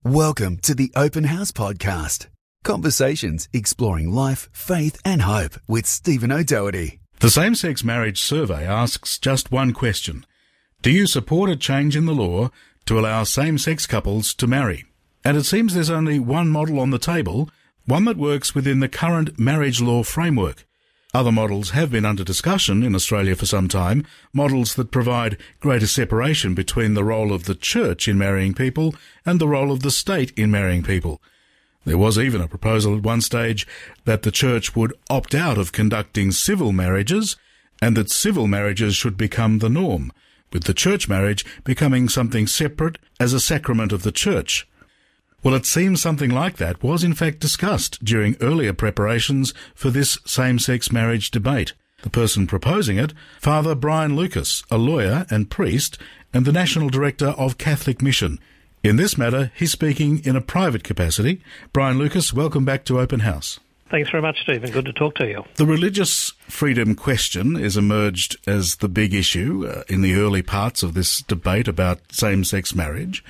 Welcome to the Open House Podcast. Conversations exploring life, faith and hope with Stephen O'Doherty. The Same-Sex Marriage Survey asks just one question. Do you support a change in the law to allow same-sex couples to marry? And it seems there's only one model on the table, one that works within the current marriage law framework. Other models have been under discussion in Australia for some time, models that provide greater separation between the role of the church in marrying people and the role of the state in marrying people. There was even a proposal at one stage that the church would opt out of conducting civil marriages and that civil marriages should become the norm, with the church marriage becoming something separate as a sacrament of the church. Well, it seems something like that was in fact discussed during earlier preparations for this same-sex marriage debate. The person proposing it, Father Brian Lucas, a lawyer and priest, and the National Director of Catholic Mission. In this matter, he's speaking in a private capacity. Brian Lucas, welcome back to Open House. Thanks very much, Stephen. Good to talk to you. The religious freedom question has emerged as the big issue in the early parts of this debate about same-sex marriage.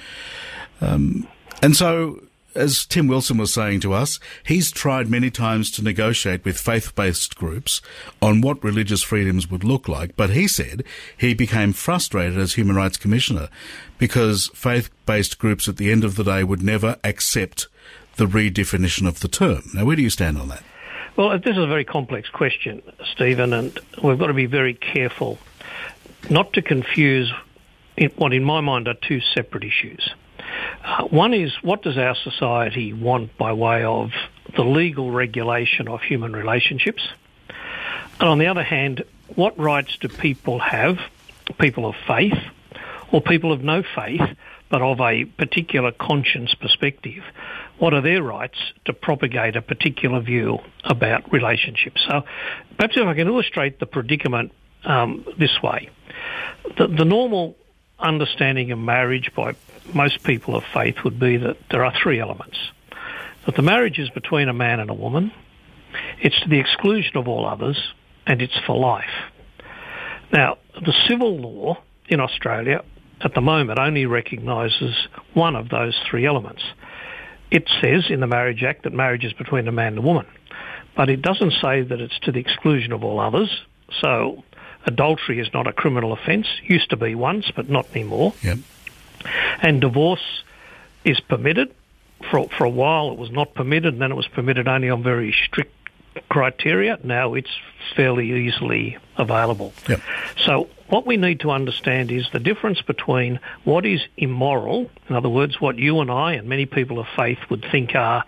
And so, as Tim Wilson was saying to us, he's tried many times to negotiate with faith-based groups on what religious freedoms would look like, but he said he became frustrated as Human Rights Commissioner because faith-based groups at the end of the day would never accept the redefinition of the term. Now, where do you stand on that? Well, this is a very complex question, Stephen, and we've got to be very careful not to confuse what in my mind are two separate issues. One is, what does our society want by way of the legal regulation of human relationships? And on the other hand, what rights do people have, people of faith or people of no faith, but of a particular conscience perspective? What are their rights to propagate a particular view about relationships? So perhaps if I can illustrate the predicament this way. The normal understanding of marriage by most people of faith would be that there are three elements. That the marriage is between a man and a woman, it's to the exclusion of all others, and it's for life. Now, the civil law in Australia at the moment only recognises one of those three elements. It says in the Marriage Act that marriage is between a man and a woman, but it doesn't say that it's to the exclusion of all others. So adultery is not a criminal offence, used to be once, but not anymore. Yep. And divorce is permitted. For a while it was not permitted, and then it was permitted only on very strict criteria. Now it's fairly easily available. Yep. So what we need to understand is the difference between what is immoral, in other words, what you and I and many people of faith would think are,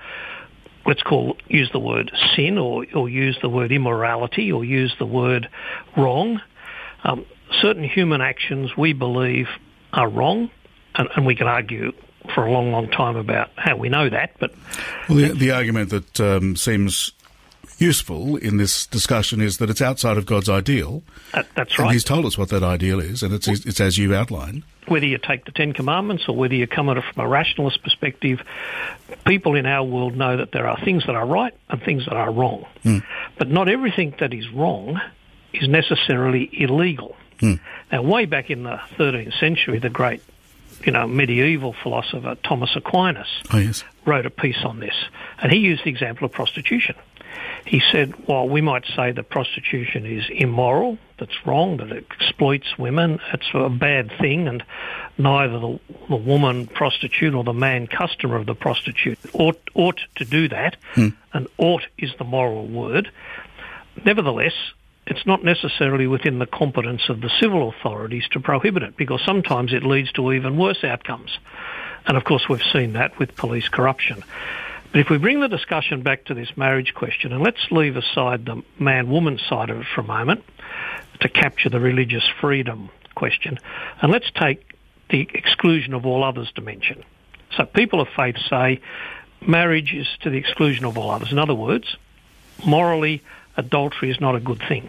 use the word sin, or use the word immorality, or use the word wrong. Certain human actions we believe are wrong, and we can argue for a long, long time about how we know that. But well, the argument that seems useful in this discussion is that it's outside of God's ideal. That's right. And he's told us what that ideal is, and it's as you outlined. Whether you take the Ten Commandments or whether you come at it from a rationalist perspective, people in our world know that there are things that are right and things that are wrong. But not everything that is wrong is necessarily illegal. Now, way back in the 13th century, the great medieval philosopher Thomas Aquinas wrote a piece on this, and he used the example of prostitution. He said, while we might say that prostitution is immoral, that's wrong, that it exploits women, it's a bad thing, and neither the woman prostitute or the man customer of the prostitute ought to do that, and ought is the moral word. Nevertheless, it's not necessarily within the competence of the civil authorities to prohibit it, because sometimes it leads to even worse outcomes. And of course we've seen that with police corruption. But if we bring the discussion back to this marriage question, and let's leave aside the man-woman side of it for a moment to capture the religious freedom question, and let's take the exclusion of all others dimension. So people of faith say marriage is to the exclusion of all others. In other words, morally, adultery is not a good thing.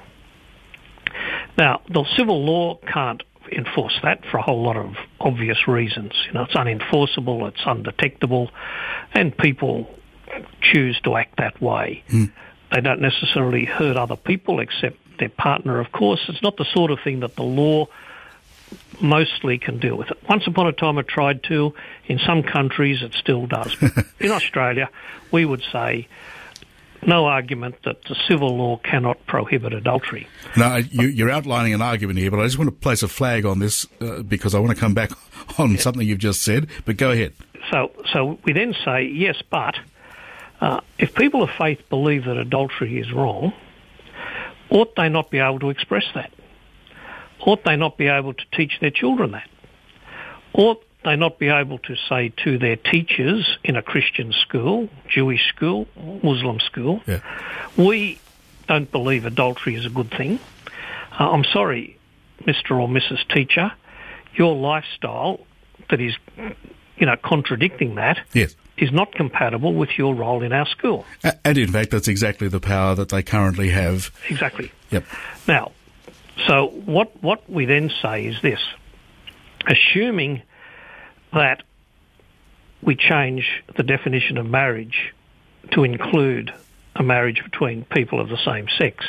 Now, the civil law can't enforce that for a whole lot of obvious reasons. It's unenforceable, it's undetectable, and people choose to act that way. They don't necessarily hurt other people except their partner, of course. It's not the sort of thing that the law mostly can deal with it. Once upon a time it tried to. In some countries it still does. In Australia, we would say no argument that the civil law cannot prohibit adultery. Now, you're outlining an argument here, but I just want to place a flag on this because I want to come back on something you've just said, but go ahead. So we then say, yes, but if people of faith believe that adultery is wrong, ought they not be able to express that? Ought they not be able to teach their children that? Ought they not be able to say to their teachers in a Christian school, Jewish school, Muslim school, we don't believe adultery is a good thing. I'm sorry, Mr. or Mrs. Teacher, your lifestyle that is, contradicting that is not compatible with your role in our school. And in fact, that's exactly the power that they currently have. Exactly. Yep. Now, so what we then say is this: assuming that we change the definition of marriage to include a marriage between people of the same sex,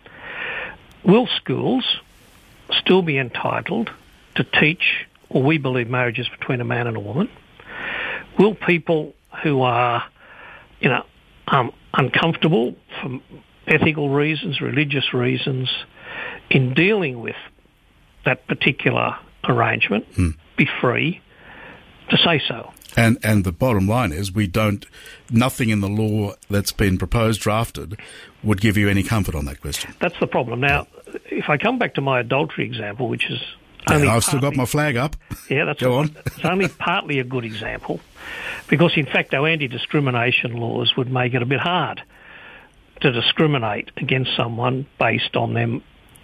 will schools still be entitled to teach, or we believe marriage is between a man and a woman? Will people who are, uncomfortable for ethical reasons, religious reasons, in dealing with that particular arrangement, be free to say so? And the bottom line is nothing in the law that's been proposed, drafted, would give you any comfort on that question. That's the problem. Now, if I come back to my adultery example, which is only I've still got my flag up. Yeah, that's Go on. It's only partly a good example, because in fact our anti-discrimination laws would make it a bit hard to discriminate against someone based on them,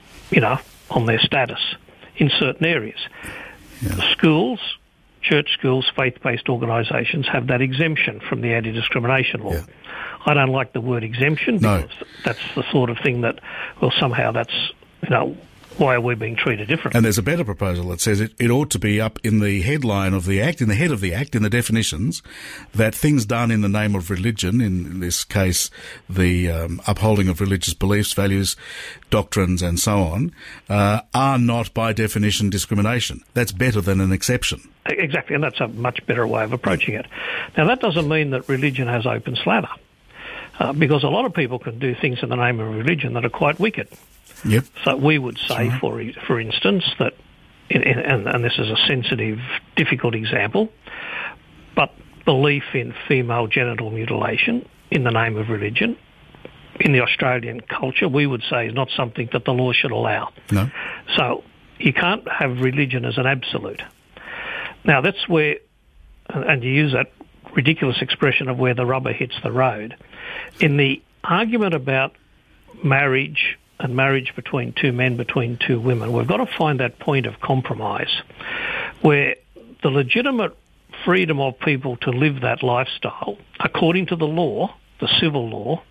on their status in certain areas. Schools, church schools, faith-based organisations have that exemption from the anti-discrimination law. I don't like the word exemption because that's the sort of thing that, somehow that's, why are we being treated differently? And there's a better proposal that says it ought to be up in the headline of the Act, in the head of the Act, in the definitions, that things done in the name of religion, in this case the upholding of religious beliefs, values, doctrines and so on, are not by definition discrimination. That's better than an exception. Exactly, and that's a much better way of approaching it. Now, that doesn't mean that religion has open slather, because a lot of people can do things in the name of religion that are quite wicked. Yep. So we would say, for instance, that, and this is a sensitive, difficult example, but belief in female genital mutilation in the name of religion, in the Australian culture, we would say is not something that the law should allow. No. So you can't have religion as an absolute. Now that's where, and you use that ridiculous expression of where the rubber hits the road. In the argument about marriage and marriage between two men, between two women, we've got to find that point of compromise where the legitimate freedom of people to live that lifestyle, according to the law, the civil law,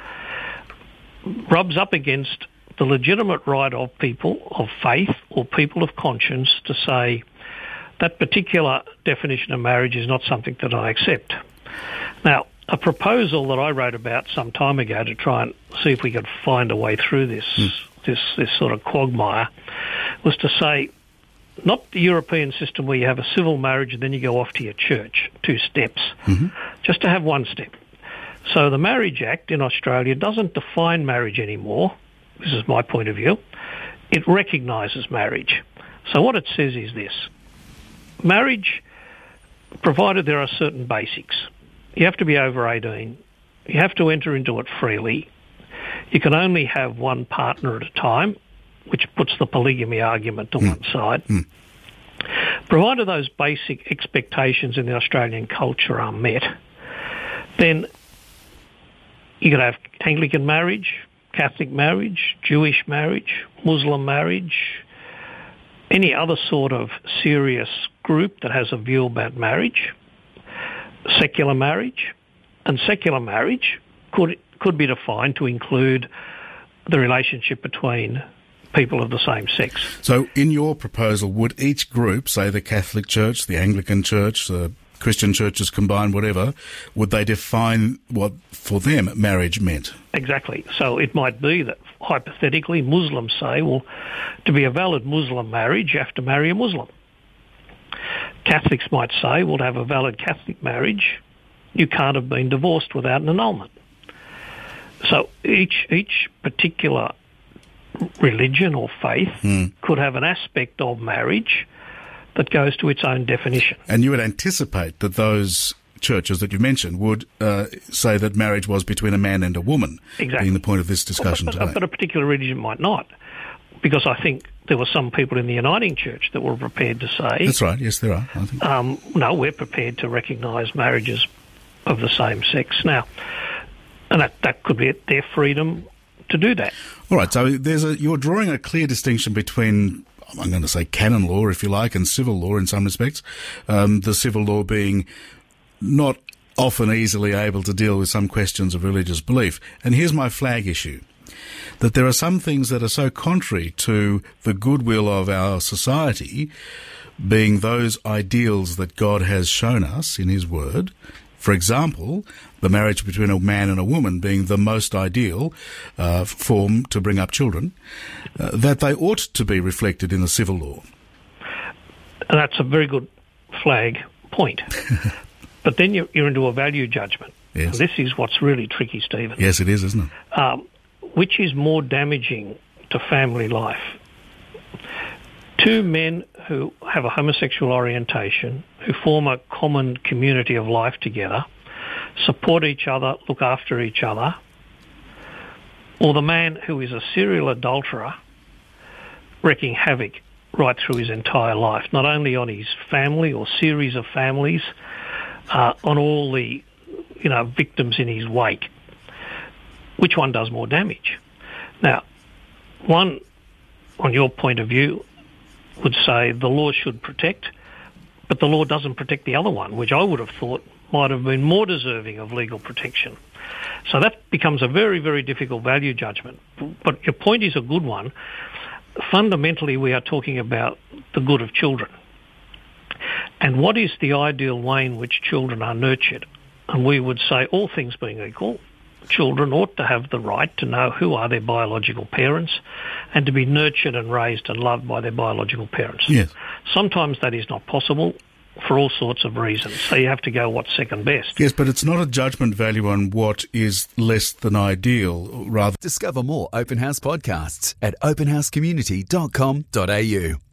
rubs up against the legitimate right of people of faith or people of conscience to say that particular definition of marriage is not something that I accept. Now, a proposal that I wrote about some time ago to try and see if we could find a way through this sort of quagmire was to say, not the European system where you have a civil marriage and then you go off to your church, 2 steps, just to have 1 step. So the Marriage Act in Australia doesn't define marriage anymore. This is my point of view. It recognises marriage. So what it says is this: marriage, provided there are certain basics. You have to be over 18. You have to enter into it freely. You can only have one partner at a time, which puts the polygamy argument to one side. Provided those basic expectations in the Australian culture are met, then you can have Anglican marriage, Catholic marriage, Jewish marriage, Muslim marriage, any other sort of serious group that has a view about marriage, secular marriage, and secular marriage could be defined to include the relationship between people of the same sex. So in your proposal, would each group, say the Catholic Church, the Anglican Church, the Christian churches combined, whatever, would they define what, for them, marriage meant? Exactly. So it might be that, hypothetically, Muslims say, well, to be a valid Muslim marriage, you have to marry a Muslim. Catholics might say, well, to have a valid Catholic marriage, you can't have been divorced without an annulment. So each particular religion or faith could have an aspect of marriage that goes to its own definition. And you would anticipate that those churches that you mentioned would say that marriage was between a man and a woman, exactly, being the point of this discussion today. But a particular religion might not, because I think there were some people in the Uniting Church that were prepared to say... That's right, yes, there are, I think. No, we're prepared to recognise marriages of the same sex. Now, and that could be their freedom to do that. All right, so you're drawing a clear distinction between, I'm going to say canon law, if you like, and civil law in some respects. The civil law being not often easily able to deal with some questions of religious belief. And here's my flag issue, that there are some things that are so contrary to the goodwill of our society, being those ideals that God has shown us in his word. For example, the marriage between a man and a woman being the most ideal form to bring up children, that they ought to be reflected in the civil law. And that's a very good flag point. But then you're into a value judgment. Yes. And this is what's really tricky, Stephen. Yes, it is, isn't it? Which is more damaging to family life? Two men who have a homosexual orientation, who form a common community of life together, support each other, look after each other, or the man who is a serial adulterer wreaking havoc right through his entire life, not only on his family or series of families, on all the victims in his wake. Which one does more damage? Now, one, on your point of view, would say the law should protect, but the law doesn't protect the other one, which I would have thought might have been more deserving of legal protection. So that becomes a very, very difficult value judgment. But your point is a good one. Fundamentally, we are talking about the good of children. And what is the ideal way in which children are nurtured? And we would say, all things being equal, children ought to have the right to know who are their biological parents and to be nurtured and raised and loved by their biological parents. Yes. Sometimes that is not possible for all sorts of reasons. So you have to go what's second best. Yes, but it's not a judgment value on what is less than ideal, rather. Discover more Open House podcasts at openhousecommunity.com.au.